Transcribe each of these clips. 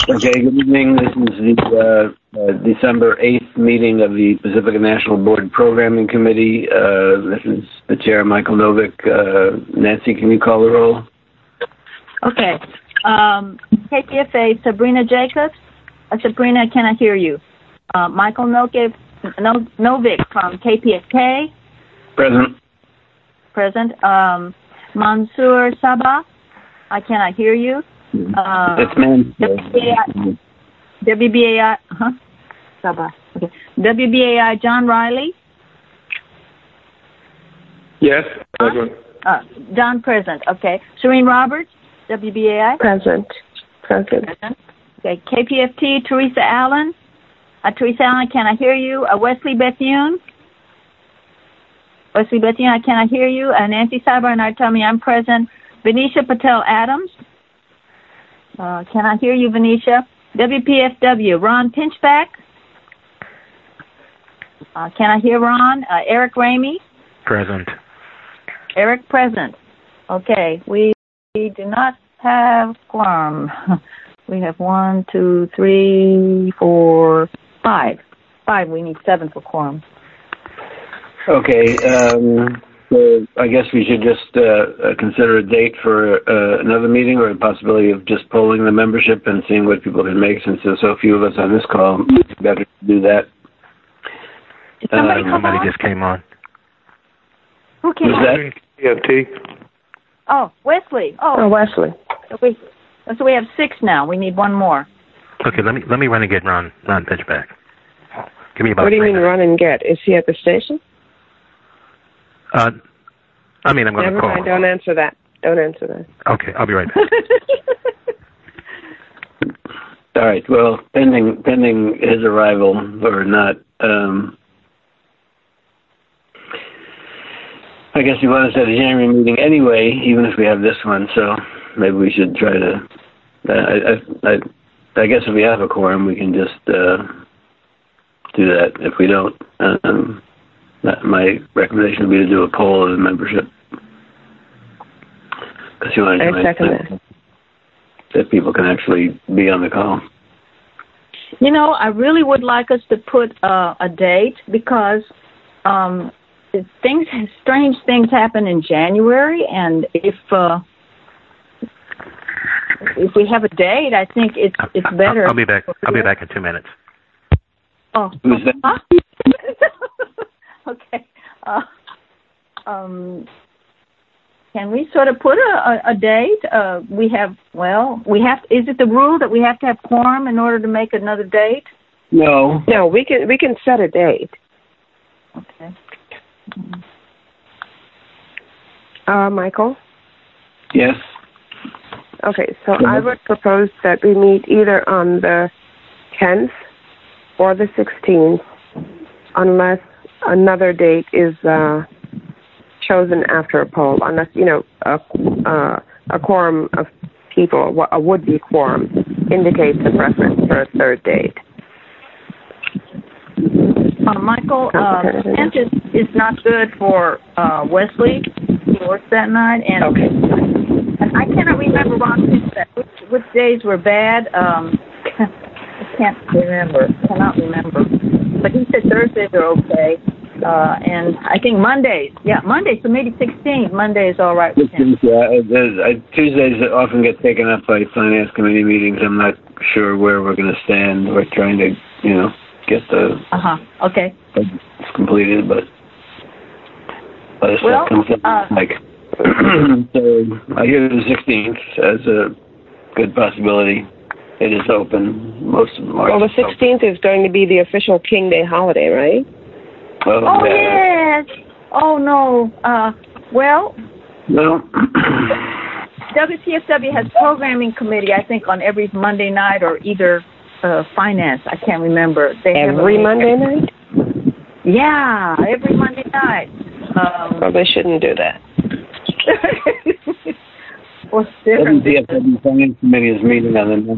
Okay, good evening. This is the December 8th meeting of the Pacifica National Board Programming Committee. This is the chair, Michael Novick. Nancy, can you call the roll? Okay. KPFA, Sabrina Jacobs. Sabrina, can I hear you? Michael Novick from KPFK. Present. Present. Mansour Sabah. I cannot hear you. It's Mansour. WBAI. Sabah. Okay. WBAI, John Riley. Yes, present. John present. Okay. Serene Roberts, WBAI. Present. Okay. KPFT, Teresa Allen. Teresa Allen, can I hear you? Wesley Bethune. I cannot hear you. Nancy Cyber and I tell me I'm present. Venetia Patel Adams. Can I hear you, Venetia? WPFW, Ron Pinchback. Can I hear Ron? Eric Ramey. Present. Eric present. Okay, we do not have quorum. We have 1, 2, 3, 4, 5. 5. We need 7 for quorum. Okay, so I guess we should just consider a date for another meeting, or a possibility of just polling the membership and seeing what people can make. Since there's so few of us on this call, it's better to do that. Did somebody just came on. Who came on? Who's that? PFT. Oh, Wesley. Oh, Wesley. So we have 6 now. We need 1 more. Okay, let me run and get Ron Pinchback. Give me about. What do you mean run and get? Is he at the station? I'm going to call. Never mind. Don't answer that. Okay, I'll be right back. All right. Well, pending his arrival or not, I guess we want to set a January meeting anyway, even if we have this one. So maybe we should try to. I guess if we have a quorum, we can just do that. If we don't, my recommendation would be to do a poll of the membership. Because you want to second that people can actually be on the call. You know, I really would like us to put a date because strange things happen in January, and if we have a date, I think it's better. I'll be back. I'll be back in 2 minutes. Oh. Who's that? Huh? Okay. Can we sort of put a date? Is it the rule that we have to have quorum in order to make another date? No. No, we can set a date. Okay. Michael? Yes. Okay, so I would propose that we meet either on the 10th or the 16th, unless another date is chosen after a poll, unless, a quorum of people, a would-be quorum, indicates a preference for a third date. Michael, 10th is not good for Wesley. He works that night, and okay. And I cannot remember, Ron, which days were bad. I cannot remember. But he said Thursdays are okay. And I think Mondays. Yeah, Mondays, so maybe 16th. Monday is all right with him. Tuesdays often get taken up by finance committee meetings. I'm not sure where we're going to stand. We're trying to, get the okay completed, but other stuff comes up. So I hear the 16th as a good possibility. It is open most of March. Well, the 16th is going to be the official King Day holiday, right? Well, yes. Oh, no. No. WCSW has programming committee, I think, on every Monday night or either finance. I can't remember. Every Monday night? Yeah, every Monday night. Well, they shouldn't do that. Well, WCSW finance committee is meeting on the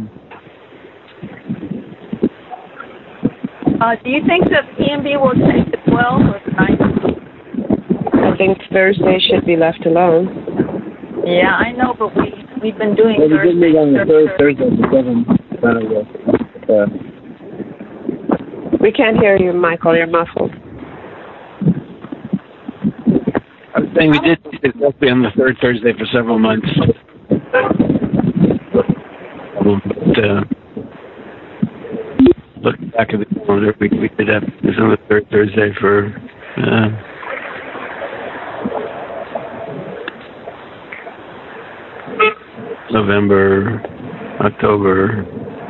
do you think the PMB will take the 12th or the 9th? I think Thursday should be left alone. Yeah, I know, but we've been doing Thursday. Thursday the 7th. We can't hear you, Michael. You're muffled. I was saying we did exactly on the third Thursday for several months. Look back at the calendar, we did have this on the third Thursday for November, October.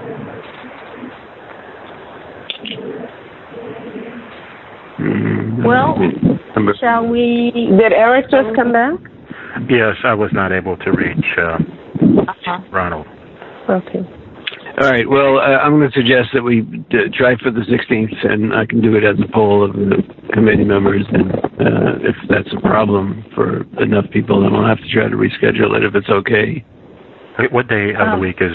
Well, shall we? Did Eric just come back? Yes, I was not able to reach Ronald. Okay. All right. Well, I'm going to suggest that we try for the 16th, and I can do it as a poll of the committee members. And if that's a problem for enough people, then we'll have to try to reschedule it if it's okay. What day of the week is?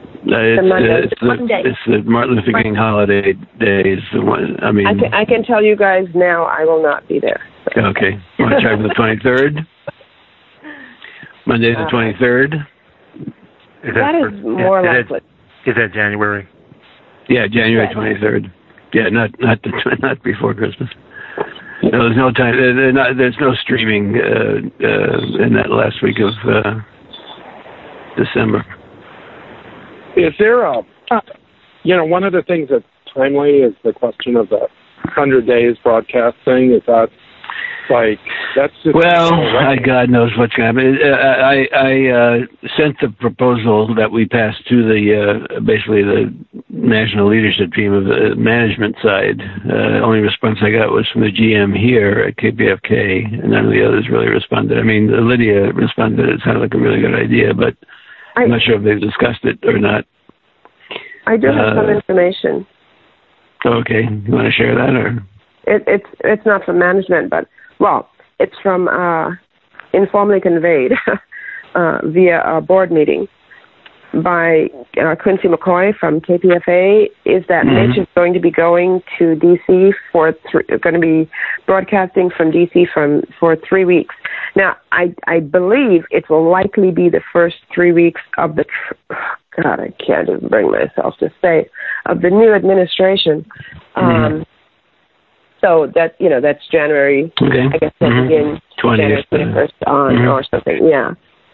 It's the Martin Luther King holiday days. I mean, I can tell you guys now, I will not be there. So. Okay. Want to try for the 23rd? Monday the 23rd. That is more likely. Is that January? Yeah, January 23rd. Yeah, not before Christmas. No, there's no time. There's no streaming in that last week of December. Is there one of the things that's timely is the question of the 100 days broadcasting. Is that that's just... Well, God knows what's going to happen. I sent the proposal that we passed to the basically the national leadership team of the management side. The only response I got was from the GM here at KPFK, and none of the others really responded. I mean, Lydia responded. It sounded like a really good idea, but I'm not sure if they've discussed it or not. I do have some information. Okay. You want to share that? Or It's not from management, but, well, it's from informally conveyed via a board meeting by Quincy McCoy from KPFA, is that Mitch is going to be going to D.C. going to be broadcasting from D.C. for 3 weeks. Now, I believe it will likely be the first 3 weeks of the, God, I can't even bring myself to say, of the new administration. So that, that's January, I guess that begins 20th, January 21st on or something, yeah.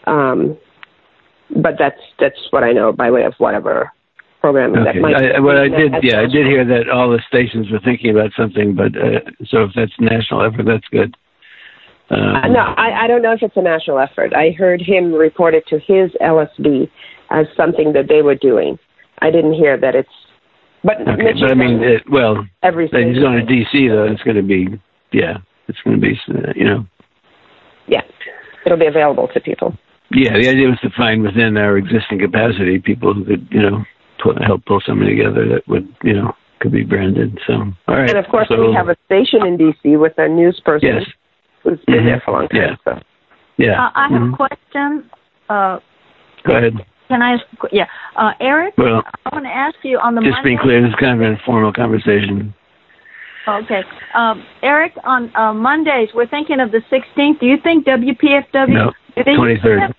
But that's what I know by way of whatever programming that might be. I did hear that all the stations were thinking about something, but so if that's national effort, that's good. No, I don't know if it's a national effort. I heard him report it to his LSB as something that they were doing. I didn't hear that it's... But I mean, he's going to D.C., though. It's going to be, it's going to be, Yeah, it'll be available to people. Yeah, the idea was to find within our existing capacity people who could, help pull something together that would, could be branded. So, all right. And, of course, we have a station in D.C. with a news person who's been there for a long time. Yeah. So. Yeah. I have a question. Go ahead. Can I ask? Yeah. Eric, well, I want to ask you on the just Monday. being clear, this is kind of an informal conversation. Okay. Eric, on Mondays, we're thinking of the 16th. Do you think WPFW... No, 23rd.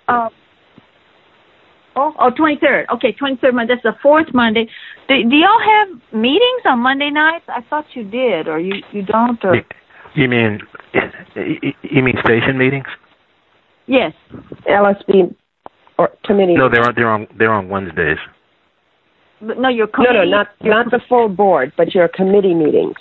23rd. Okay, 23rd Monday. That's the fourth Monday. Do y'all have meetings on Monday nights? I thought you did, or you don't? Or... You mean station meetings? Yes. LSB or committee. No, they're on Wednesdays. But no, your committee. No, not the full board, but your committee meetings.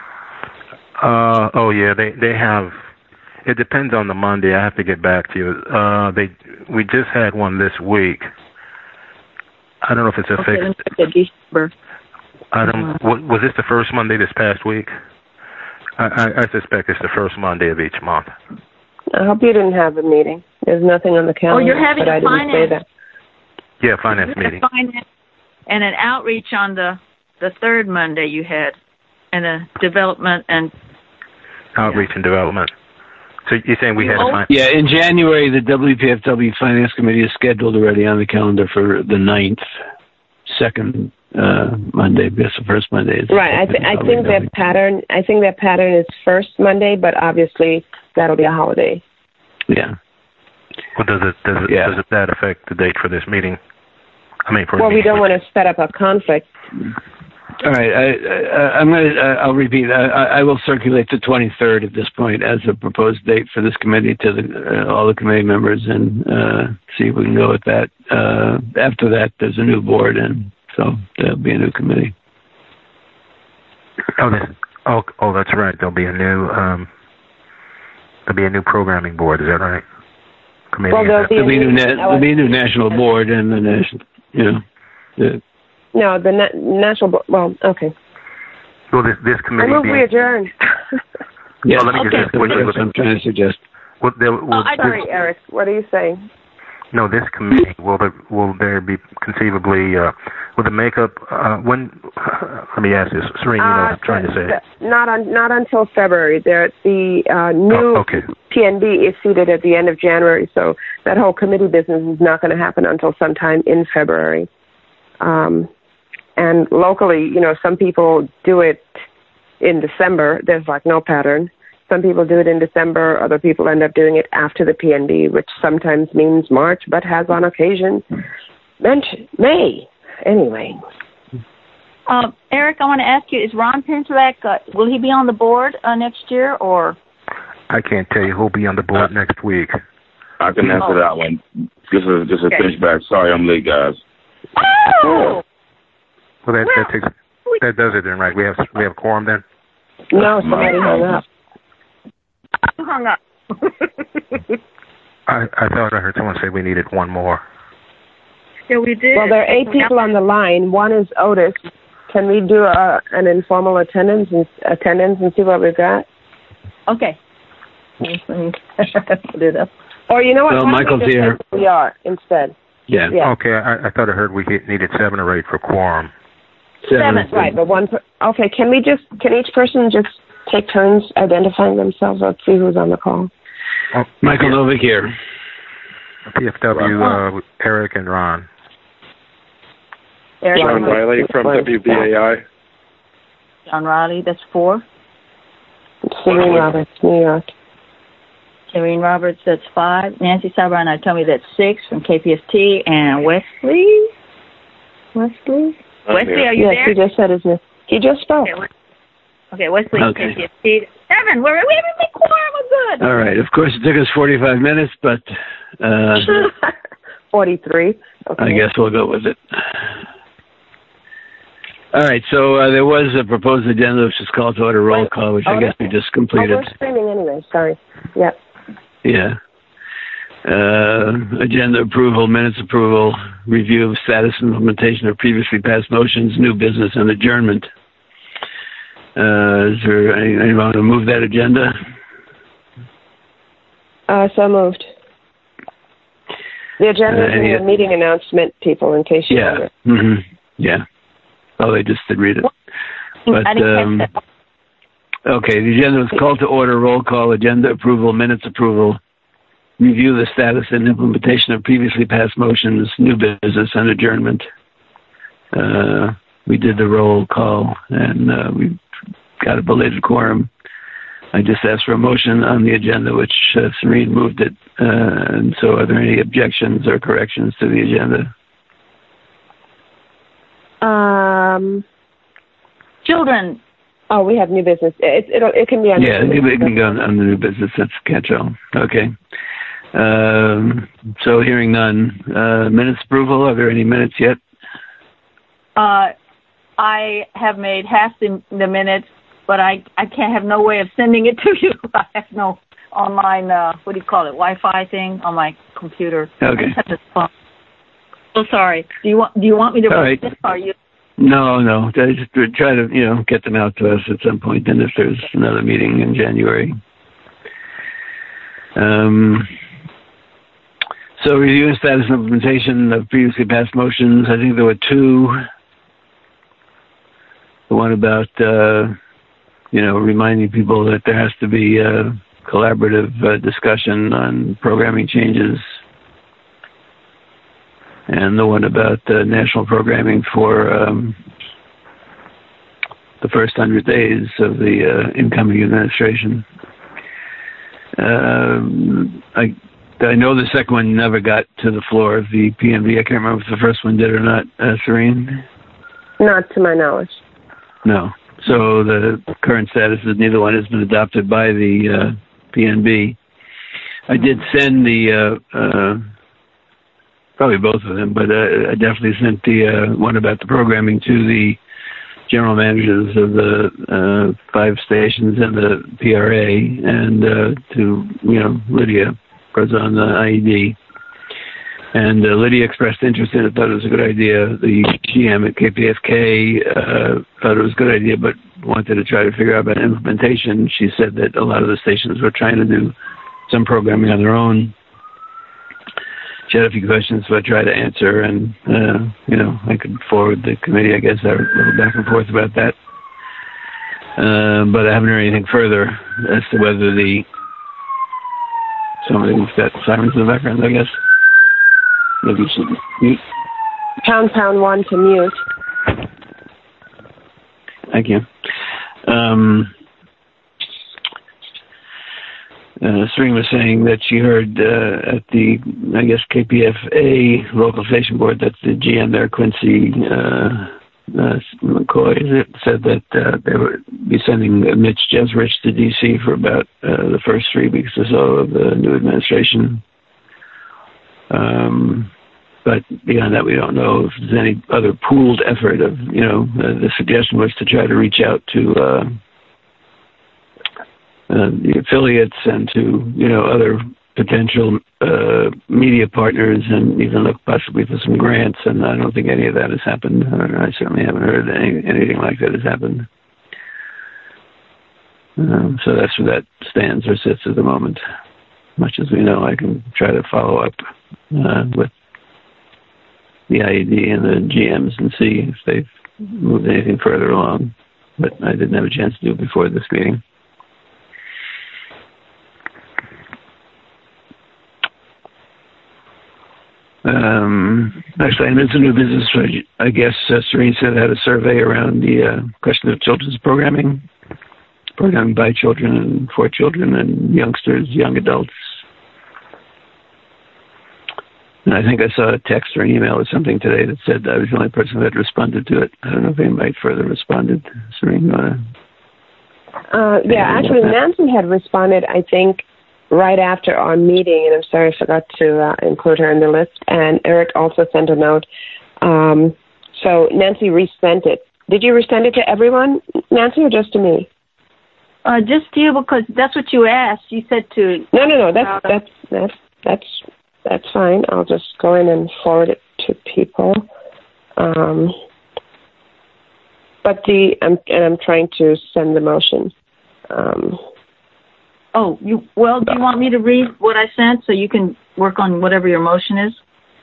They have. It depends on the Monday. I have to get back to you. We just had one this week. I don't know if it's a fixed. December. Was this the first Monday this past week? I suspect it's the first Monday of each month. I hope you didn't have a meeting. There's nothing on the calendar. Oh, you're having a finance. Say that. Yeah, finance meeting. Finance and an outreach on the third Monday you had, and a development and outreach and development. So you're saying we had a finance? Yeah, in January, the WPFW Finance Committee is scheduled already on the calendar for the 9th, second Monday, because the first Monday is... Right, I think their pattern is first Monday, but obviously that'll be a holiday. Yeah. Well, does that affect the date for this meeting? we don't want to set up a conflict. All right, I'll repeat. I will circulate the 23rd at this point as a proposed date for this committee to all the committee members and see if we can go with that. After that, there's a new board, and so there'll be a new committee. Oh, that's right. There'll be a new programming board. Is that right? Committee. Well, there'll be a new national board and the national, No, the national board. Well, okay. Well, this committee. I move we adjourn. Yeah, let me that's what I'm trying to suggest. Sorry, Eric. What are you saying? No, this committee will there be conceivably will the makeup when? Let me ask this, Serene. You know what I'm trying to say. Not until February. The new PNB is seated at the end of January, so that whole committee business is not going to happen until sometime in February. And locally, some people do it in December. There's like no pattern. Some people do it in December. Other people end up doing it after the PNB, which sometimes means March, but has on occasion meant May. Anyway. Eric, I want to ask you, is Ron Pinchback, will he be on the board next year, or? I can't tell you who'll be on the board next week. I can answer that one. This is a Pinchback. Sorry, I'm late, guys. Oh! Well, that does it then, right? We have quorum then? No, somebody hung up. Who hung up? I thought I heard someone say we needed one more. Yeah, we did. Well, there are 8 people on the line. One is Otis. Can we do an informal attendance and see what we've got? Okay. Let me put it up. Or you know what? Well, Michael's here. We are instead. Yeah. Okay, I thought I heard we needed 7 or 8 for quorum. 7. Right, but one. Okay, can each person just take turns identifying themselves? Let's see who's on the call. Michael Novick here. PFW, Eric and Ron. Eric John Riley from WBAI. John Riley, that's 4. Serene Roberts, New York. Serene Roberts, that's 5. Nancy Sabra and I tell me that's 6 from KPST. And Wesley? Wesley, are you there? Yes, he just said his name. He just spoke. Okay, Wesley, KPST. 7. We have a big quorum. We're good. All right. Of course, it took us 45 minutes, but 43. Okay. I guess we'll go with it. All right. So there was a proposed agenda, which is called to order roll call, which I guess we just completed. We're streaming anyway. Sorry. Yep. Yeah. Agenda approval, minutes approval, review of status and implementation of previously passed motions, new business, and adjournment. Is there anyone want to move that agenda? So moved. The agenda is the meeting announcement, people, in case you wonder. Mm-hmm. Yeah. Oh, they just did read it. But, okay, the agenda was called to order, roll call, agenda approval, minutes approval, review the status and implementation of previously passed motions, new business, and adjournment. We did the roll call, and we got a belated quorum. I just asked for a motion on the agenda, which Serene moved it. And so are there any objections or corrections to the agenda? Children. Oh, we have new business. It can be on. Yeah, it can go on the new business. That's catch-all. Okay. So hearing none. Minutes approval. Are there any minutes yet? I have made half the minutes, but I can't have no way of sending it to you. I have no online, Wi-Fi thing on my computer. Okay. I just have this phone. So sorry. Do you want me to write this, or you? No. I just try to, get them out to us at some point, and if there's another meeting in January. So review and status and implementation of previously passed motions. I think there were 2. The one about, reminding people that there has to be collaborative discussion on programming changes. And the one about national programming for the first 100 days of the incoming administration. That I know the second one never got to the floor of the PNB. I can't remember if the first one did or not, Serene? Not to my knowledge. No. So the current status is neither one has been adopted by the PNB. I did send the, probably both of them, but I definitely sent the one about the programming to the general managers of the 5 stations and the PRA, and to, Lydia was on the IED. And Lydia expressed interest in it, thought it was a good idea. The GM at KPFK thought it was a good idea, but wanted to try to figure out about implementation. She said that a lot of the stations were trying to do some programming on their own. She had a few questions, so I tried to answer, and, I could forward the committee, I guess, a little back and forth about that. But I haven't heard anything further as to whether somebody's got sirens in the background, I guess. Maybe you should mute. Pound 1 to mute. Thank you. Serene was saying that she heard at the, KPFA local station board that the GM there, Quincy McCoy, said that they would be sending Mitch Jesrich to D.C. for about the first 3 weeks or so of the new administration. But beyond that, we don't know if there's any other pooled effort of, the suggestion was to try to reach out to the affiliates and to, other potential media partners, and even look possibly for some grants. And I don't think any of that has happened. I certainly haven't heard anything like that has happened. So that's where that stands or sits at the moment. Much as we know, I can try to follow up with the IED and the GMs and see if they've moved anything further along. But I didn't have a chance to do it before this meeting. Actually, I mentioned new business. I guess Serene said I had a survey around the question of children's programming by children and for children and youngsters, young adults. And I think I saw a text or an email or something today that said I was the only person that had responded to it. I don't know if anybody further responded. Serene, actually, Nancy had responded, I think, right after our meeting, and I'm sorry I forgot to include her in the list. And Eric also sent a note. So Nancy resent it. Did you resend it to everyone, Nancy, or just to me? Just to you, because that's what you asked. You said to... No. That's fine. I'll just go in and forward it to people. But I'm trying to send the motion. do you want me to read what I sent so you can work on whatever your motion is?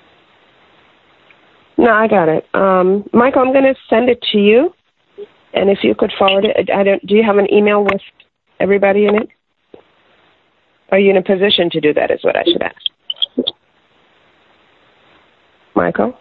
No, I got it. Michael, I'm going to send it to you, and if you could forward it. Do you have an email with everybody in it? Are you in a position to do that is what I should ask. Michael?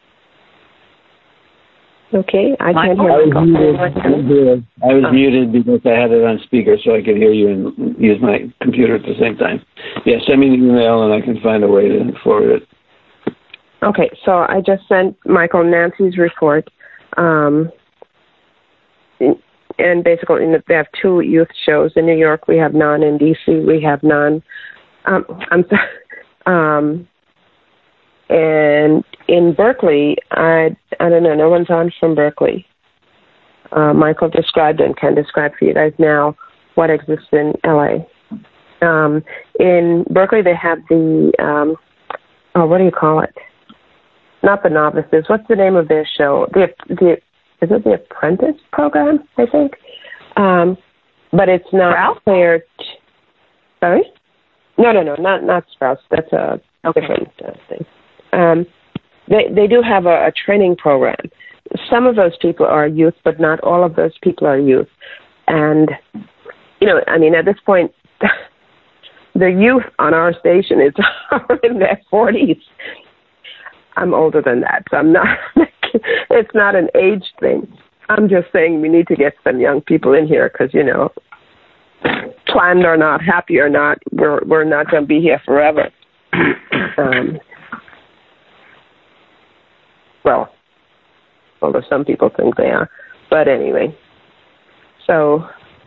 Okay, I can't hear Michael. I was muted because I had it on speaker so I could hear you and use my computer at the same time. Yeah, send me the email and I can find a way to forward it. Okay, so I just sent Michael Nancy's report. And basically, they have 2 youth shows in New York. We have none in D.C. We have none. And in Berkeley, I don't know, no one's on from Berkeley. Michael described and can describe for you guys now what exists in L.A. In Berkeley, they have the, what do you call it? Not the Novices. What's the name of their show? Is it the Apprentice program, I think? But it's not clear. Sorry? No, not Sprouse. That's a different thing. They do have a training program. Some of those people are youth, but not all of those people are youth. And, at this point, the youth on our station is in their 40s. I'm older than that, so I'm not. It's not an age thing. I'm just saying we need to get some young people in here because, planned or not, happy or not, we're not going to be here forever. Well, although some people think they are. But anyway, so...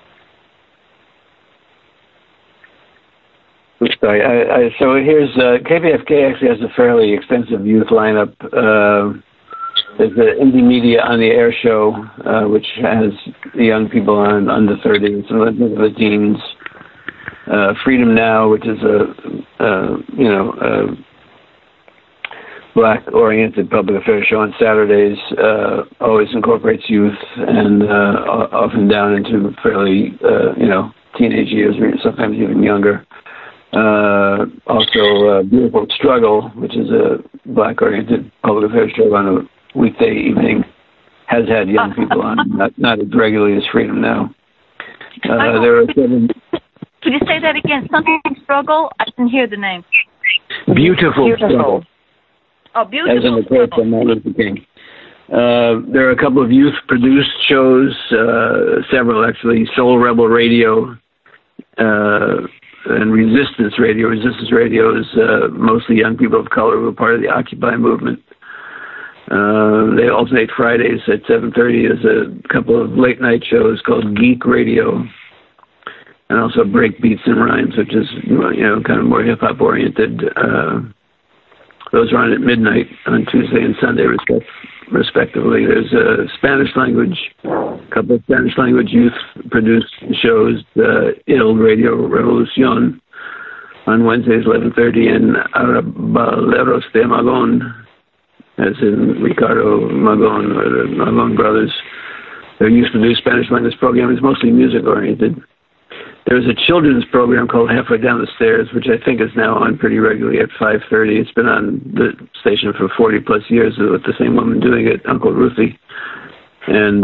Sorry, so here's, KPFK actually has a fairly extensive youth lineup. There's the Indie Media on the Air show, which has the young people on under 30, some of the teens. Freedom Now, which is a black-oriented public affairs show on Saturdays, always incorporates youth and often down into fairly, teenage years, or sometimes even younger. Also, Beautiful Struggle, which is a black-oriented public affairs show on a weekday evening, has had young people on, not as regularly as Freedom Now. There are 7... Could you say that again? Something Struggle? I didn't hear the name. Beautiful Struggle. Oh, Beautiful As in the quote from Martin Luther King. There are a couple of youth-produced shows, several actually, Soul Rebel Radio and Resistance Radio. Resistance Radio is mostly young people of color who are part of the Occupy movement. They alternate Fridays at 7:30. There's a couple of late-night shows called Geek Radio, and also Break Beats and Rhymes, which is, kind of more hip-hop oriented. Those are on at midnight on Tuesday and Sunday, respectively. There's a Spanish language, a couple of Spanish language youth-produced shows, Il Radio Revolucion on Wednesdays, 11:30, and Arrabaleros de Magon, as in Ricardo Magon or the Magon brothers. Their youth-produced Spanish language program is mostly music-oriented. There's a children's program called Halfway Down the Stairs, which I think is now on pretty regularly at 5:30. It's been on the station for 40-plus years with the same woman doing it, Uncle Ruthie. And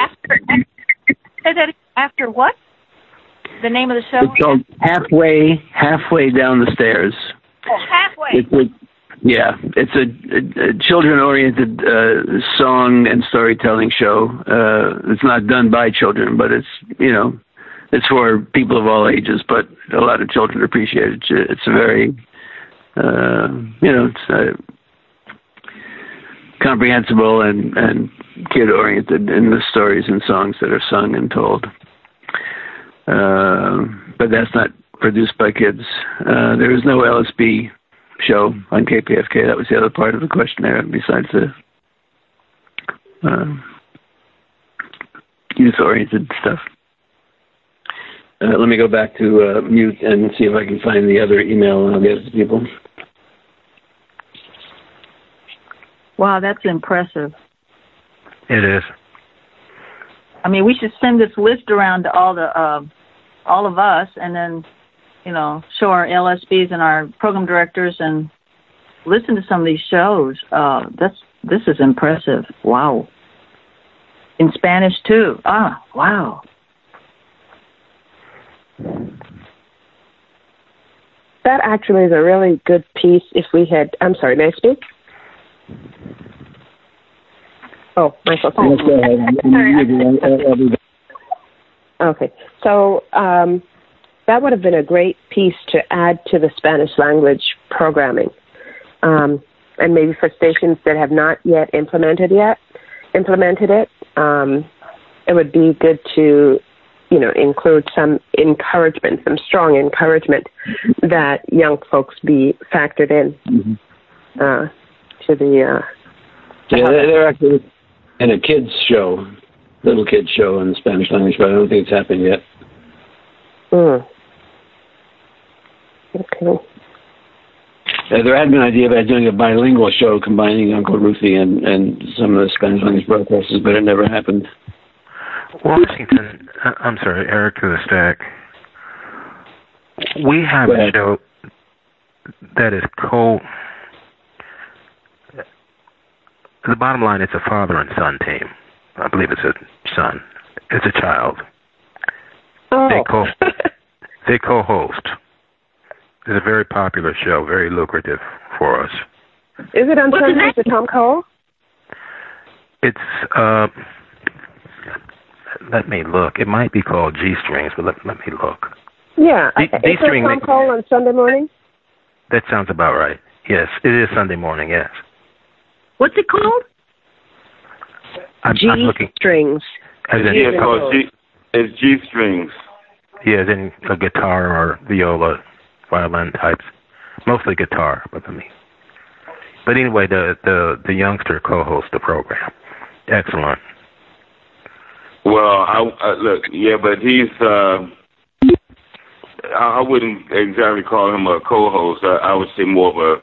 after what? The name of the show? It's called Halfway Down the Stairs. Oh, Halfway. It's a children-oriented song and storytelling show. It's not done by children, but it's, it's for people of all ages, but a lot of children appreciate it. It's a very, it's comprehensible and kid-oriented in the stories and songs that are sung and told. But that's not produced by kids. There is no LSB show on KPFK. That was the other part of the questionnaire, besides the youth-oriented stuff. Let me go back to mute and see if I can find the other email, and I'll get it to people. Wow, that's impressive. It is. I mean, we should send this list around to all of us, and then, show our LSBs and our program directors and listen to some of these shows. This is impressive. Wow. In Spanish too. Wow. That actually is a really good piece if we had... I'm sorry, may I speak? Oh, Michael. Okay. So that would have been a great piece to add to the Spanish language programming. And maybe for stations that have not yet implemented it, it would be good to include some encouragement, some strong encouragement that young folks be factored in to the... they're actually in a kids show, little kids show in the Spanish language, but I don't think it's happened yet. Okay. There had been an idea about doing a bilingual show combining Uncle Ruthie and some of the Spanish language broadcasters, but it never happened. Washington, I'm sorry, Eric to the Stack. We have a show that is the bottom line, it's a father and son team. I believe it's a son. It's a child. Oh. They co-host. It's a very popular show, very lucrative for us. Is it on Sundays with Tom Cole? It's, let me look. It might be called G-Strings, but let me look. Yeah. Is it Tom Cole on Sunday morning? That sounds about right. Yes, it is Sunday morning, yes. What's it called? I'm looking. G-strings. It's G-strings. Yeah, then a guitar or viola, violin types. Mostly guitar, but anyway, the youngster co-hosts the program. Excellent. Well, look, yeah, but he's. I wouldn't exactly call him a co-host. I would say more of a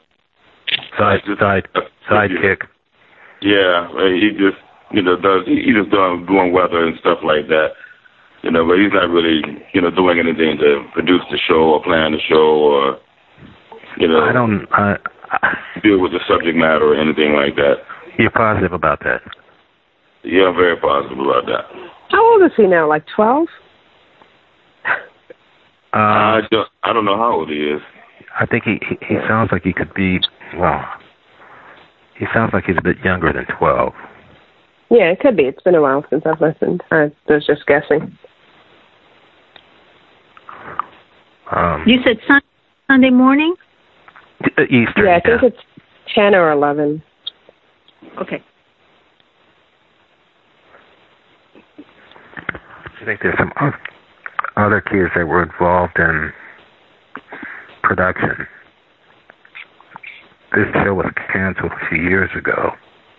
sidekick. Yeah, he just doing weather and stuff like that. But he's not really doing anything to produce the show or plan the show or deal with the subject matter or anything like that. You're positive about that? Yeah, I'm very positive about that. How old is he now? Like 12? I don't know how old he is. I think he sounds like he could be. Well, he sounds like he's a bit younger than 12. Yeah, it could be. It's been a while since I've listened. I was just guessing. You said Sunday morning? Eastern. Yeah, I think it's 10 or 11. Okay. I think there's some other kids that were involved in production. This show was canceled a few years ago.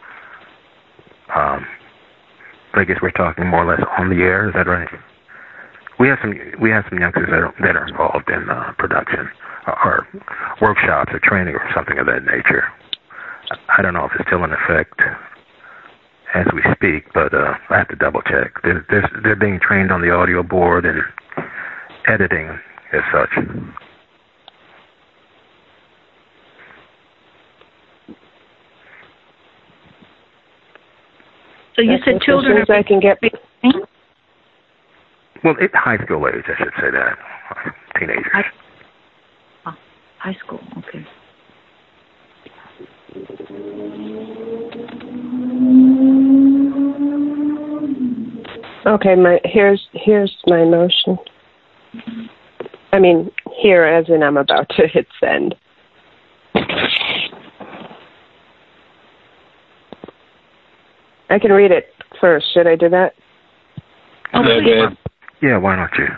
I guess we're talking more or less on the air. Is that right? We have some youngsters that are involved in production or workshops or training or something of that nature. I don't know if it's still in effect as we speak, but I have to double check. They're being trained on the audio board and editing as such. So you said children are... I can get... Well, high school age, I should say that. Teenagers. High school, okay. Okay, here's my motion. I mean, here as in I'm about to hit send. I can read it first. Should I do that? Okay. Yeah, why not you?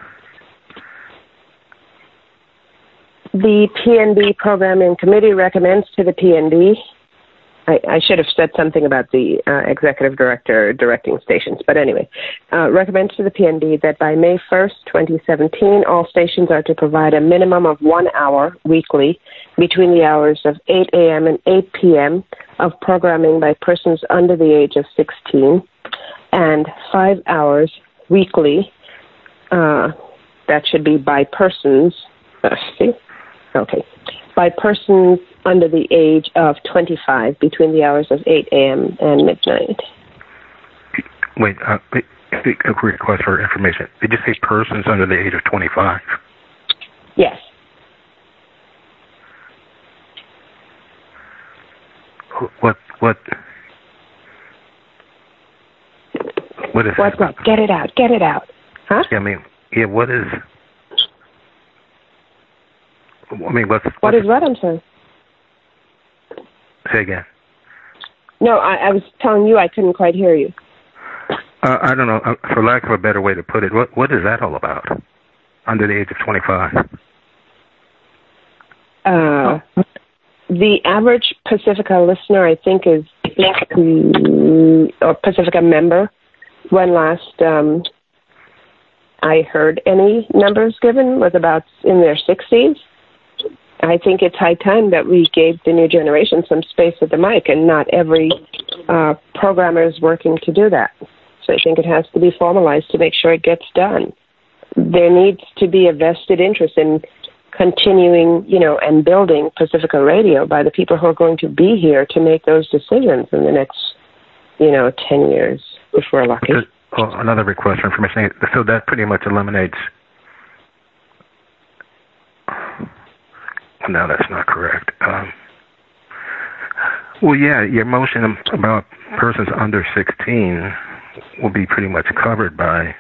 The PNB Programming Committee recommends to the PNB, I should have said something about the executive director directing stations, but anyway, recommends to the PNB that by May 1st, 2017, all stations are to provide a minimum of 1 hour weekly between the hours of 8 a.m. and 8 p.m. of programming by persons under the age of 16, and 5 hours weekly, that should be by persons, by persons under the age of 25 between the hours of 8 a.m. and midnight. Wait, a request for information. Did you say persons under the age of 25? Yes. What is What's up? Get it out. Huh? Yeah, what is... What is what, I'm sorry? Say again. No, I was telling you I couldn't quite hear you. I don't know. For lack of a better way to put it, what is that all about? Under the age of 25? The average Pacifica listener, I think, is or Pacifica member. When last I heard any numbers given was about in their 60s. I think it's high time that we gave the new generation some space at the mic, and not every programmer is working to do that. So I think it has to be formalized to make sure it gets done. There needs to be a vested interest in continuing, and building Pacifica Radio by the people who are going to be here to make those decisions in the next, 10 years, if we're lucky. Another request for information. So that pretty much eliminates... No, that's not correct. Well, yeah, your motion about persons under 16 will be pretty much covered by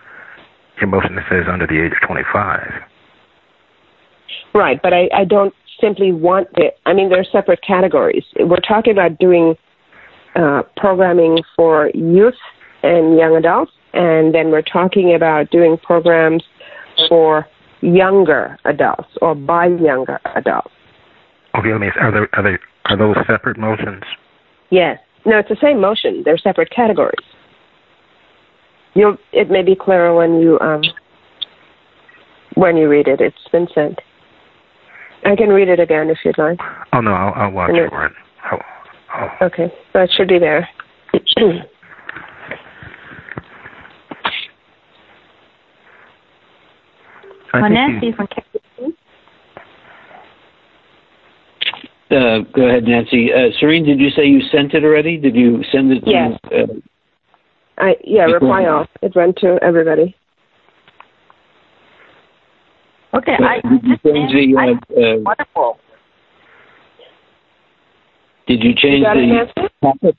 your motion that says under the age of 25. Right, but I don't simply want it. I mean, they're separate categories. We're talking about doing programming for youth and young adults, and then we're talking about doing programs for younger adults or by younger adults. Okay, let me ask, are those separate motions? Yes. No, it's the same motion. They're separate categories. It may be clearer when you read it. It's been sent. I can read it again if you'd like. Oh, no, I'll watch for it. Okay, so it should be there. Nancy from KPP. Go ahead, Nancy. Serene, did you say you sent it already? Did you send it to... Yes. Reply all. It went to everybody. Okay, wonderful. Did you change the topic?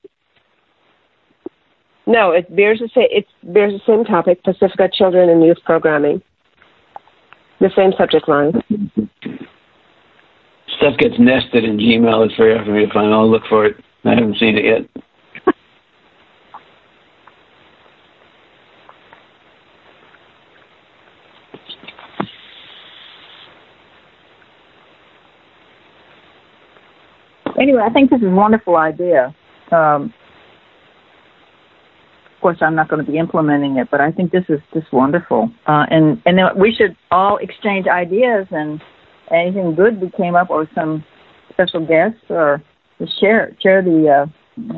No, it bears the same topic: Pacifica Children and Youth Programming. The same subject line. Stuff gets nested in Gmail. It's very hard for me to find. I'll look for it. I haven't seen it yet. Anyway, I think this is a wonderful idea. Of course, I'm not going to be implementing it, but I think this is just wonderful. And then we should all exchange ideas, and anything good we came up, or some special guests, or share the.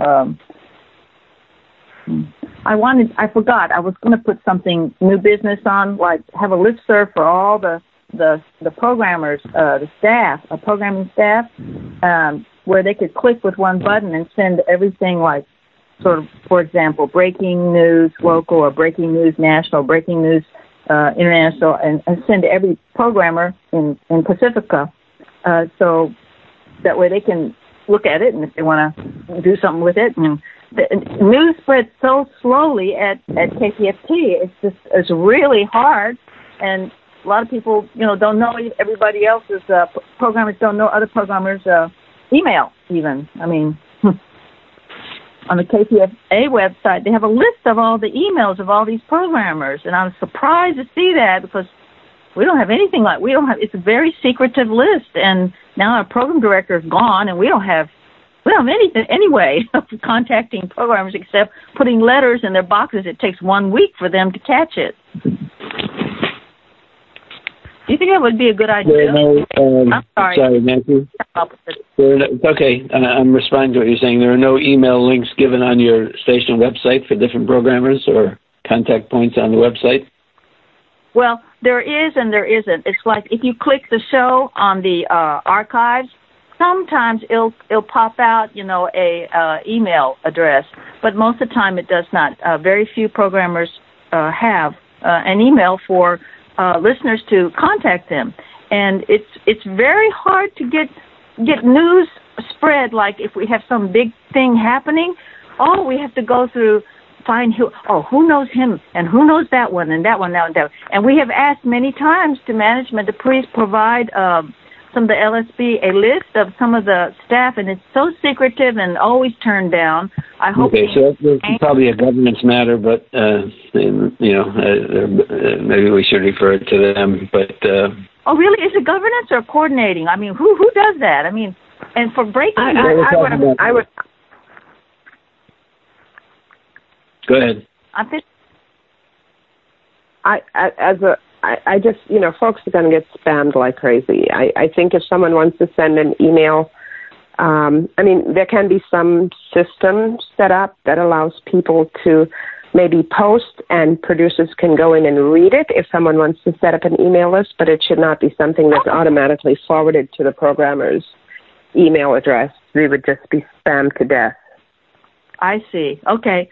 I forgot. I was going to put something new business on, like have a listserv for all the programmers, the staff, programming staff, where they could click with one button and send everything, like sort of, for example, breaking news local, or breaking news national, breaking news international, and send to every programmer in Pacifica, so that way they can look at it, and if they want to do something with it. And the news spreads so slowly at KPFT. It's really hard, and a lot of people, don't know everybody else's programmers, don't know other programmers' email even. I mean, on the KPFA website, they have a list of all the emails of all these programmers, and I was surprised to see that, because we don't have anything it's a very secretive list, and now our program director is gone, and we don't have anything anyway of contacting programmers except putting letters in their boxes. It takes 1 week for them to catch it. Do you think that would be a good idea? I'm sorry. Sorry, Nancy. It's okay. I'm responding to what you're saying. There are no email links given on your station website for different programmers, or contact points on the website? Well, there is and there isn't. It's like if you click the show on the archives, sometimes it'll pop out, a email address, but most of the time it does not. Very few programmers have an email for listeners to contact them, and it's very hard to get news spread. Like if we have some big thing happening, we have to go through, find who knows him, and who knows that one, and that one, that one, that one. And we have asked many times to management to please provide some of the LSB a list of some of the staff, and it's so secretive and always turned down. I hope. Okay, so that's probably a governance matter, but maybe we should refer it to them. But really? Is it governance or coordinating? I mean, who does that? I mean, and for breaking, I would. Go ahead. I just, folks are going to get spammed like crazy. I think if someone wants to send an email, there can be some system set up that allows people to maybe post, and producers can go in and read it if someone wants to set up an email list, but it should not be something that's automatically forwarded to the programmer's email address. We would just be spammed to death. I see. Okay.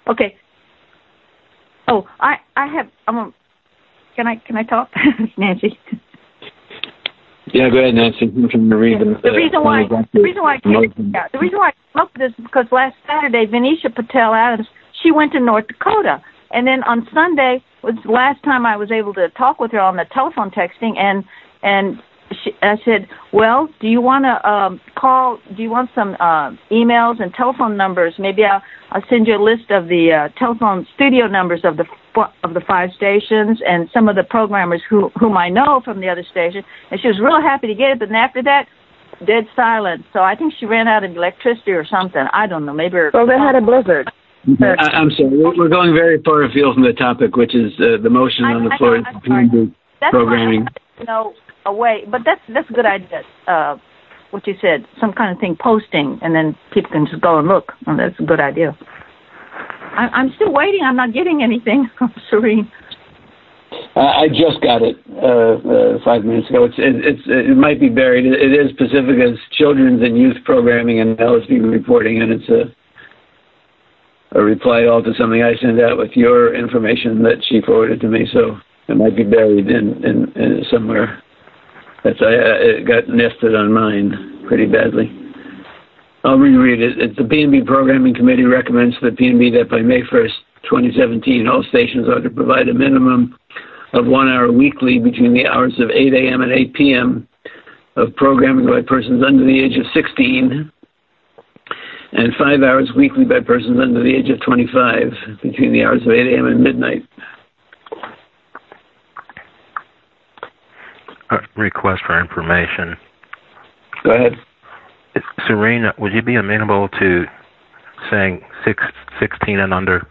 Oh, I have. Can I talk, Nancy? Yeah, go ahead, Nancy. You can read them. The reason why I came up with this is because last Saturday, Venetia Patel Adams, she went to North Dakota, and then on Sunday was the last time I was able to talk with her on the telephone texting, and I said, well, do you want to call? Do you want some emails and telephone numbers? Maybe I'll send you a list of the telephone studio numbers of the 5 stations and some of the programmers whom I know from the other station. And she was real happy to get it, but then after that, dead silence. So I think she ran out of electricity or something. I don't know. Maybe. Well, they had a blizzard. I'm sorry. We're going very far afield from the topic, which is the motion on the floor. That's programming. Away, but that's a good idea. What you said, some kind of thing, posting, and then people can just go and look. And that's a good idea. I'm still waiting. I'm not getting anything from Serene. I just got it 5 minutes ago. It might be buried. It is Pacifica's Children's and Youth Programming and LSB reporting, and it's a reply all to something I sent out with your information that she forwarded to me. So it might be buried in somewhere. It got nested on mine pretty badly. I'll reread it. The P&B Programming Committee recommends to the P&B that by May 1st, 2017, all stations are to provide a minimum of 1 hour weekly between the hours of 8 a.m. and 8 p.m. of programming by persons under the age of 16, and 5 hours weekly by persons under the age of 25 between the hours of 8 a.m. and midnight. Request for information. Go ahead. Serena, would you be amenable to saying 16 and under?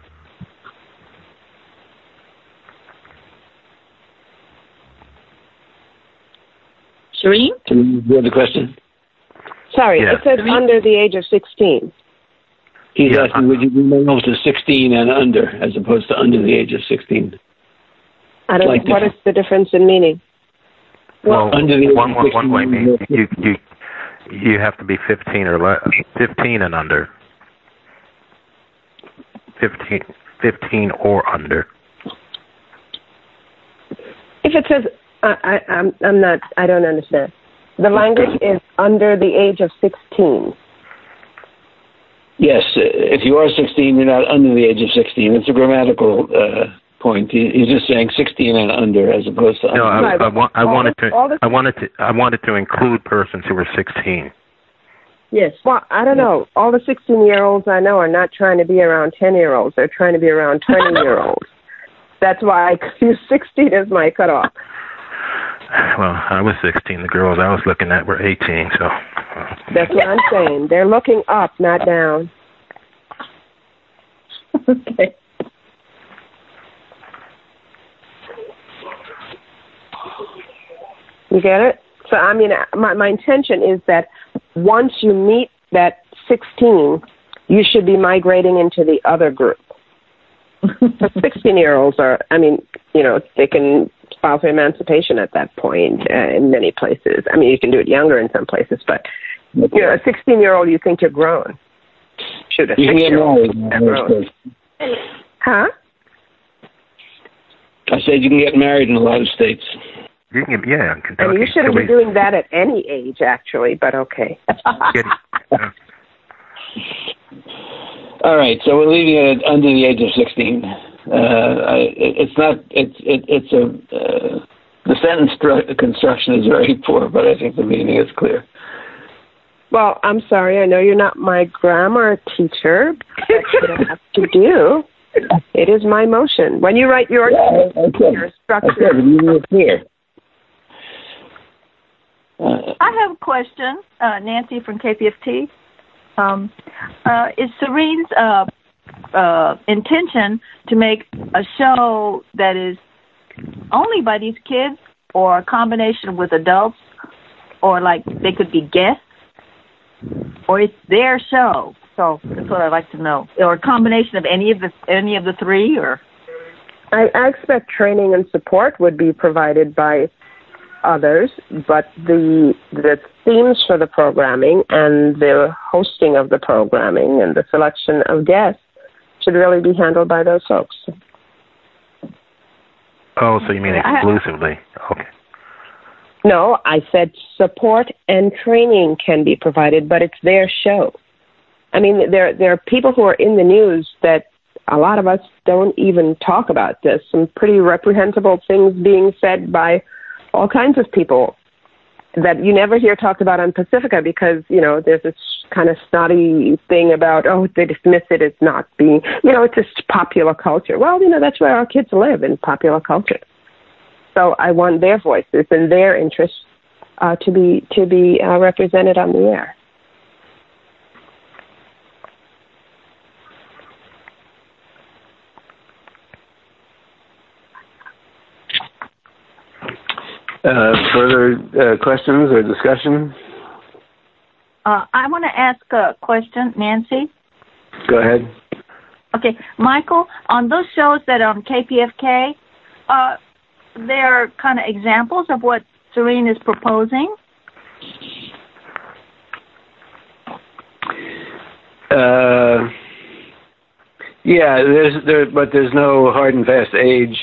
Serene? Can you hear the question? Sorry, Yeah. it says under the age of 16. He's asking, would you be amenable to 16 and under, as opposed to under the age of 16? I don't know. What is the difference in meaning? Well, under the one way means you have to be 15 or less, 15 and under. 15 or under. If it says, I don't understand. The language is under the age of 16. Yes, if you are 16, you're not under the age of 16. It's a grammatical point. He's just saying 16 and under, as opposed to. No, under. I wanted to include persons who were 16. Yes. Well, I don't know. All the 16-year-olds I know are not trying to be around 10-year-olds. They're trying to be around 20-year-olds. That's why I use 16 as my cutoff. Well, I was 16. The girls I was looking at were 18, so. That's what I'm saying. They're looking up, not down. Okay. You get it? So, I mean, my intention is that once you meet that 16, you should be migrating into the other group. 16-year-olds are, I mean, you know, they can file for emancipation at that point in many places. I mean, you can do it younger in some places, but, you know, a 16-year-old, you think you're grown. Shoot, a 6-year-old. Huh? I said you can get married in a lot of states. You can, yeah, in Kentucky. I mean, you shouldn't be doing that at any age, actually, but okay. All right, so we're leaving it at under the age of 16. The sentence construction is very poor, but I think the meaning is clear. Well, I'm sorry. I know you're not my grammar teacher. That's what I have to do. It is my motion. When you write your structure. I have a question, Nancy from KPFT. Is Serene's intention to make a show that is only by these kids, or a combination with adults, or like they could be guests, or it's their show? So that's what I'd like to know, or a combination of any of the three, or. I expect training and support would be provided by others, but the themes for the programming and the hosting of the programming and the selection of guests should really be handled by those folks. Oh, so you mean exclusively? Okay. No, I said support and training can be provided, but it's their show. I mean, there are people who are in the news that a lot of us don't even talk about this. Some pretty reprehensible things being said by all kinds of people. that you never hear talked about on Pacifica because, there's this kind of snotty thing about, they dismiss it as not being, it's just popular culture. Well, that's where our kids live, in popular culture. So I want their voices and their interests to be represented on the air. Further questions or discussion? I want to ask a question, Nancy. Go ahead. Okay, Michael, on those shows that are on KPFK, they're kind of examples of what Serene is proposing? Yeah, but there's no hard and fast age,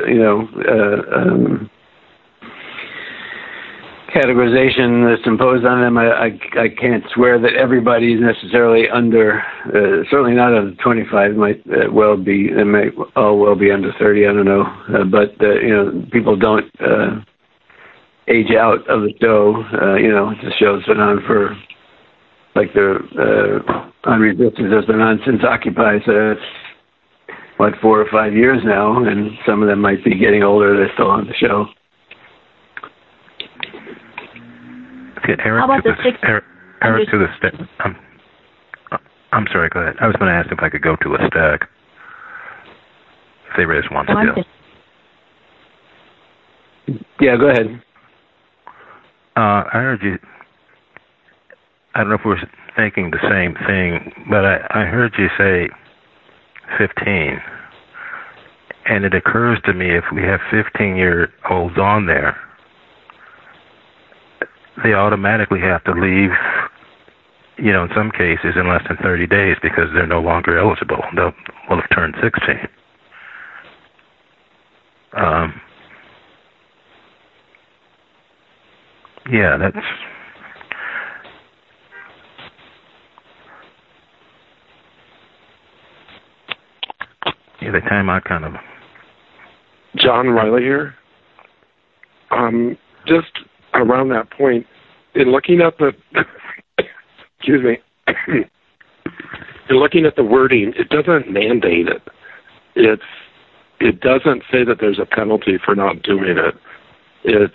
categorization that's imposed on them. I can't swear that everybody is necessarily under, certainly not under 25. Might well be, they may all well be under 30. I don't know, but people don't age out of the show. The show's been on for like the Unresisted has been on since Occupy, so that's 4 or 5 years now, and some of them might be getting older. They're still on the show. Eric, how about Eric to the stack. I'm sorry, go ahead. I was going to ask if I could go to a stack. If they raise one still. Yeah, go ahead. I heard you. I don't know if we're thinking the same thing, but I heard you say 15. And it occurs to me if we have 15-year-olds on there, they automatically have to leave, in some cases, in less than 30 days because they're no longer eligible. They'll have turned 16. Yeah, that's... Yeah, the time I kind of... John Riley here. Just around that point, in looking at the... excuse me. In looking at the wording, it doesn't mandate it. It doesn't say that there's a penalty for not doing it.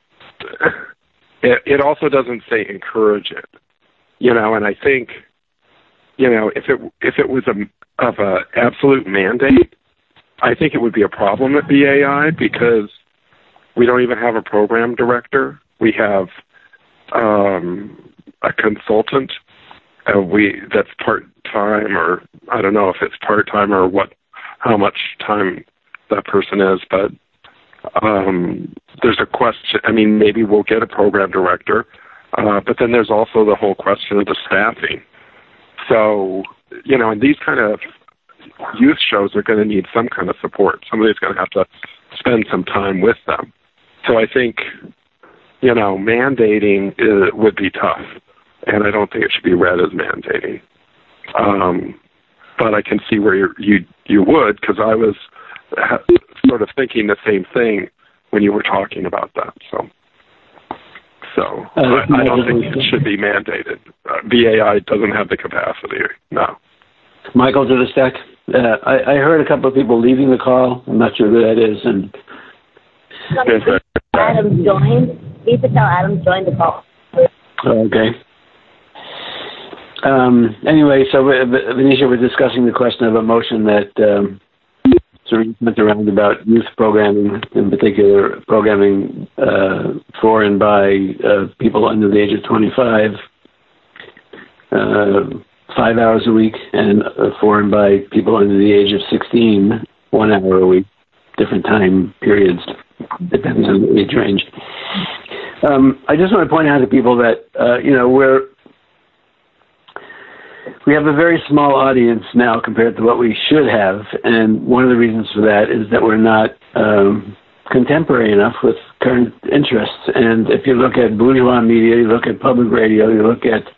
It also doesn't say encourage it. And I think, if it was of a absolute mandate, I think it would be a problem at BAI because we don't even have a program director. We have a consultant. That's part-time, or I don't know if it's part-time or how much time that person is, but there's a question. I mean, maybe we'll get a program director, but then there's also the whole question of the staffing. So, and these kind of youth shows are going to need some kind of support. Somebody's going to have to spend some time with them. So I think, mandating would be tough, and I don't think it should be read as mandating. But I can see where you would, because I was sort of thinking the same thing when you were talking about that. So I don't think it should be mandated. BAI doesn't have the capacity. No. Michael to the stack. I heard a couple of people leaving the call. I'm not sure who that is. And Adam joined. You could tell Adam joined the call. Okay. Anyway, so Venetia, we're discussing the question of a motion that Serene went around about youth programming, in particular programming for and by people under the age of 25, 5 hours a week, and for and by people under the age of 16, 1 hour a week, different time periods, depends on the age range. I just want to point out to people that, we have a very small audience now compared to what we should have, and one of the reasons for that is that we're not contemporary enough with current interests. And if you look at bourgeois media, you look at public radio, you look at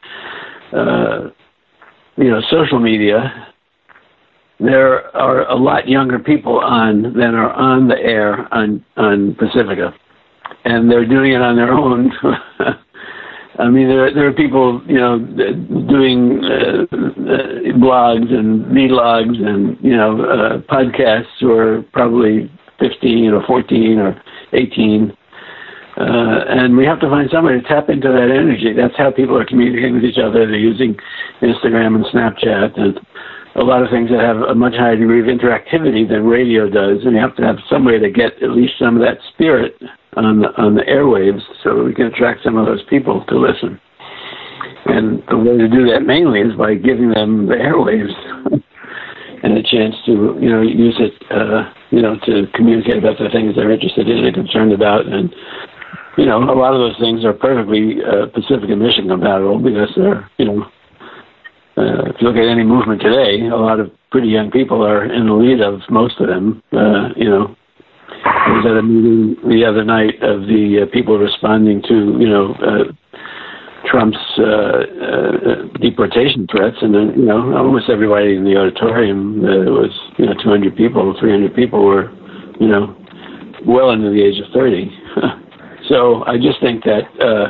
social media, there are a lot younger people on than are on the air on Pacifica. and they're doing it on their own. I mean, there are people, doing blogs and vlogs and, podcasts who are probably 15 or 14 or 18. And we have to find somebody to tap into that energy. That's how people are communicating with each other. They're using Instagram and Snapchat and a lot of things that have a much higher degree of interactivity than radio does. And you have to have some way to get at least some of that spirit on the airwaves so that we can attract some of those people to listen. And the way to do that mainly is by giving them the airwaves and a chance to, use it, to communicate about the things they're interested in and concerned about. And, a lot of those things are perfectly Pacific and Mission compatible because they're, if you look at any movement today, a lot of pretty young people are in the lead of most of them. I was at a meeting the other night of the people responding to, Trump's deportation threats, and then, almost everybody in the auditorium, there was, 200 people, 300 people were, well under the age of 30. So I just think that,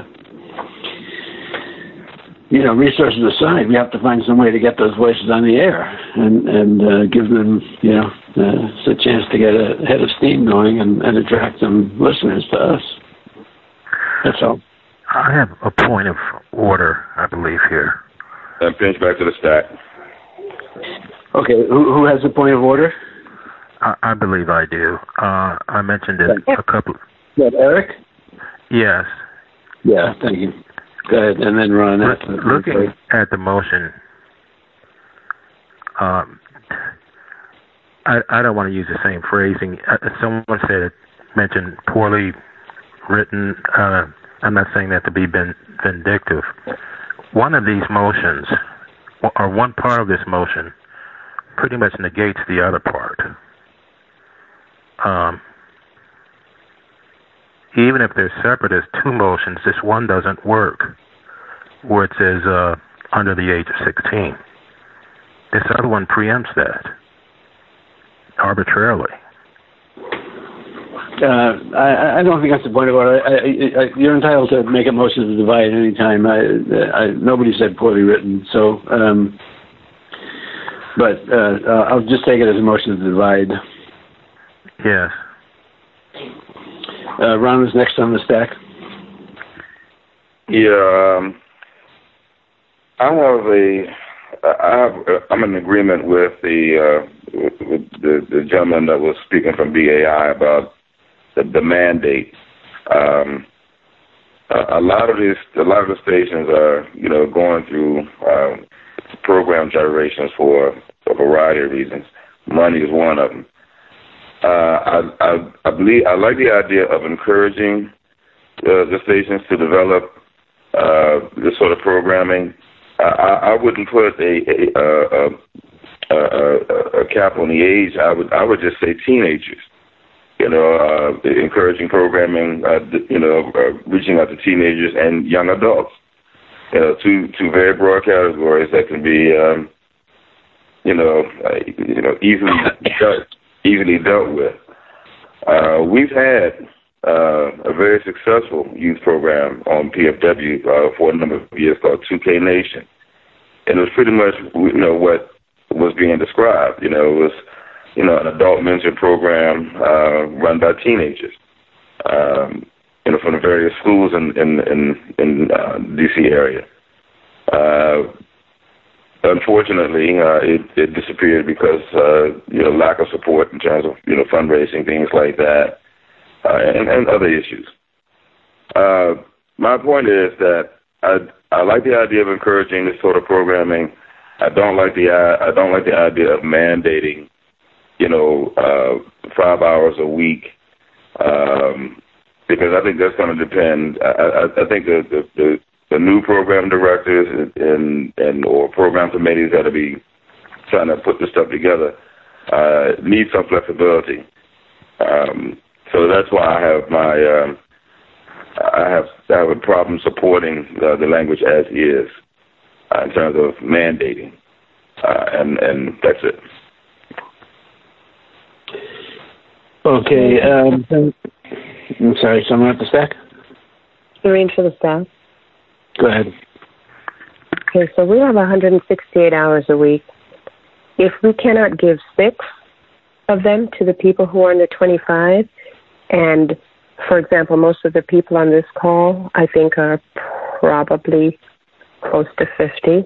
resources aside, we have to find some way to get those voices on the air and give them, a chance to get a head of steam going and attract some listeners to us. That's all. I have a point of order, I believe, here. And pinch back to the stack. Okay, who has a point of order? I believe I do. I mentioned it a couple. Is that Eric? Yes. Yeah, thank you. Go ahead, and then Ron. Looking at the motion, I don't want to use the same phrasing. Someone mentioned poorly written. I'm not saying that to be vindictive. One of these motions, or one part of this motion, pretty much negates the other part. Even if they're separate as two motions, this one doesn't work, where it says under the age of 16. This other one preempts that arbitrarily. I don't think that's the point of order. You're entitled to make a motion to divide at any time. Nobody said poorly written, so. But I'll just take it as a motion to divide. Yes. Ron is next on the stack. Yeah, I'm in agreement with the gentleman that was speaking from BAI about the mandate. A lot of the stations are, going through program gyrations for a variety of reasons. Money is one of them. I like the idea of encouraging the stations to develop this sort of programming. I wouldn't put a cap on the age. I would just say teenagers. Encouraging programming. Reaching out to teenagers and young adults. Two very broad categories that can be easily dealt with. We've had a very successful youth program on PFW for a number of years called 2K Nation. And it was pretty much, what was being described. It was, an adult mentoring program run by teenagers, from the various schools in D.C. area. Unfortunately, it disappeared because, lack of support in terms of, fundraising, things like that, and other issues. My point is that I like the idea of encouraging this sort of programming. I don't like the idea of mandating, 5 hours a week, because I think that's going to depend. I think the new program directors or program committees that will be trying to put this stuff together need some flexibility. So that's why I have a problem supporting the language as is in terms of mandating, and that's it. Okay. I'm sorry, someone at the stack? Doreen for the staff. Go ahead. Okay, so we have 168 hours a week. If we cannot give 6 of them to the people who are under 25, and, for example, most of the people on this call, I think, are probably close to 50,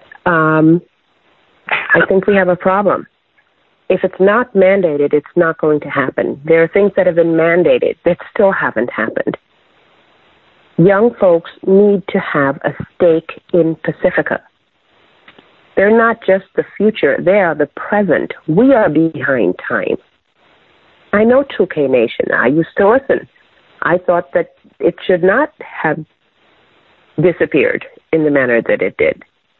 I think we have a problem. If it's not mandated, it's not going to happen. There are things that have been mandated that still haven't happened. Young folks need to have a stake in Pacifica. They're not just the future, they are the present. We are behind time. I know 2K Nation. I used to listen. I thought that it should not have disappeared in the manner that it did.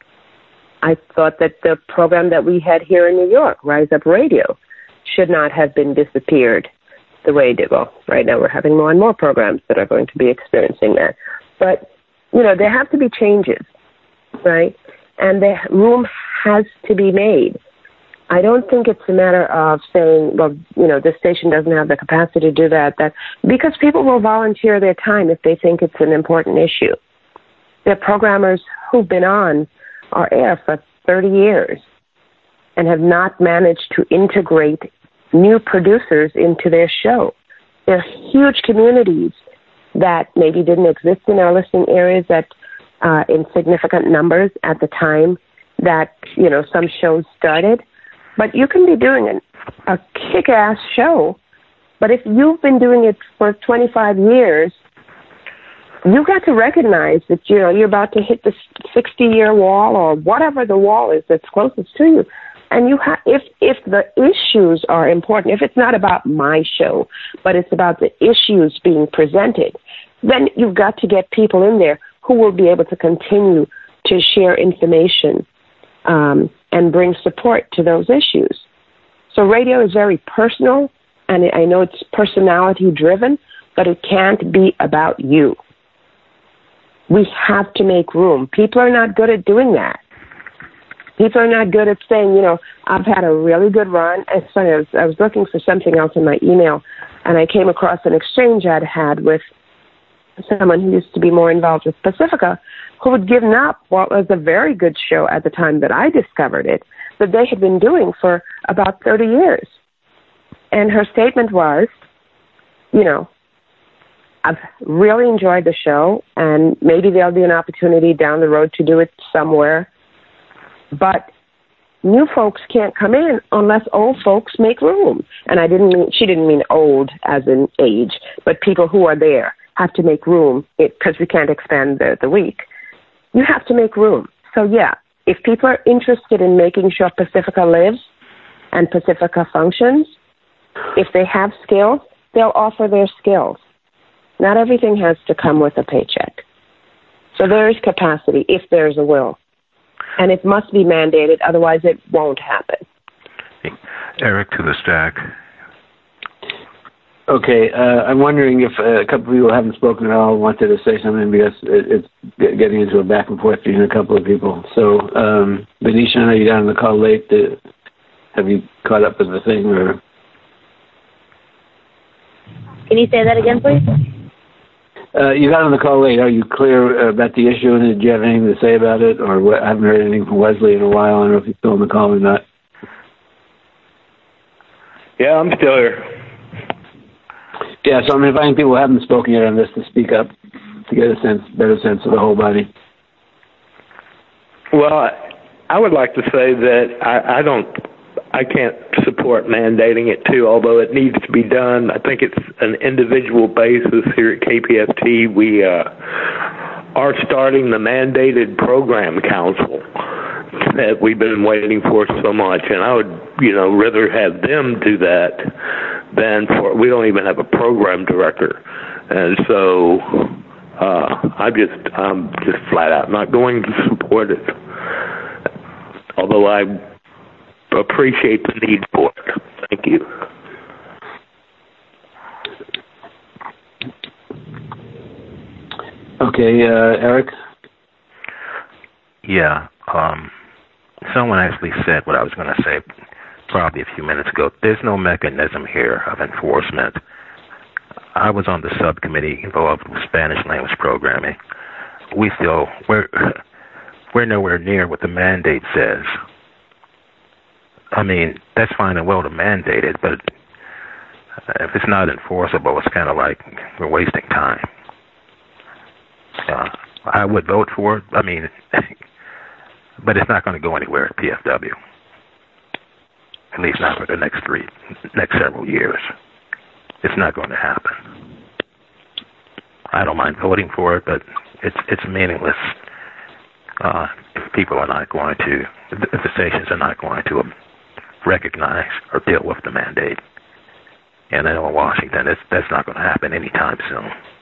I thought that the program that we had here in New York, Rise Up Radio, should not have been disappeared the way it did. Well, right now we're having more and more programs that are going to be experiencing that. But, there have to be changes, right? And the room has to be made. I don't think it's a matter of saying, well, this station doesn't have the capacity to do that, because people will volunteer their time if they think it's an important issue. There are programmers who've been on our air for 30 years and have not managed to integrate new producers into their show. There are huge communities that maybe didn't exist in our listening areas that in significant numbers at the time that, some shows started. But you can be doing a kick-ass show, but if you've been doing it for 25 years, you've got to recognize that, you're about to hit the 60-year wall or whatever the wall is that's closest to you. And if the issues are important, if it's not about my show, but it's about the issues being presented, then you've got to get people in there who will be able to continue to share information and bring support to those issues. So radio is very personal, and I know it's personality-driven, but it can't be about you. We have to make room. People are not good at doing that. People are not good at saying, I've had a really good run. It's funny, I was looking for something else in my email, and I came across an exchange I'd had with someone who used to be more involved with Pacifica, who had given up what was a very good show at the time that I discovered it, that they had been doing for about 30 years. And her statement was, I've really enjoyed the show, and maybe there'll be an opportunity down the road to do it somewhere. But new folks can't come in unless old folks make room. And she didn't mean old as in age, but people who are there have to make room because we can't expand the week. You have to make room. So yeah, if people are interested in making sure Pacifica lives and Pacifica functions, if they have skills, they'll offer their skills. Not everything has to come with a paycheck. So there is capacity if there's a will. And it must be mandated, otherwise it won't happen. Eric to the stack. Okay, I'm wondering if a couple of people haven't spoken at all wanted to say something, because it's getting into a back and forth between a couple of people. So, Venetia, I know you got on the call late. Have you caught up with the thing? Or? Can you say that again, please? You got on the call late. Are you clear about the issue, and did you have anything to say about it? Or what? I haven't heard anything from Wesley in a while. I don't know if he's still on the call or not. Yeah, I'm still here. Yeah, so I'm inviting people who haven't spoken yet on this to speak up to get a better sense of the whole body. Well, I would like to say that I can't support mandating it too, although it needs to be done. I think it's an individual basis here at KPFT. We are starting the mandated program council that we've been waiting for so much, and I would, rather have them do that than we don't even have a program director, and so I'm just flat out not going to support it. Although I appreciate the need for it. Thank you. Okay, Eric? Yeah, someone actually said what I was going to say probably a few minutes ago. There's no mechanism here of enforcement. I was on the subcommittee involved with Spanish language programming. We're nowhere near what the mandate says. I mean, that's fine and well to mandate it, but if it's not enforceable, it's kind of like we're wasting time. I would vote for it. I mean, but it's not going to go anywhere at PFW. At least not for the next several years. It's not going to happen. I don't mind voting for it, but it's meaningless if people are not going to, if the stations are not going to recognize or deal with the mandate. And I know in Washington, that's not going to happen anytime soon.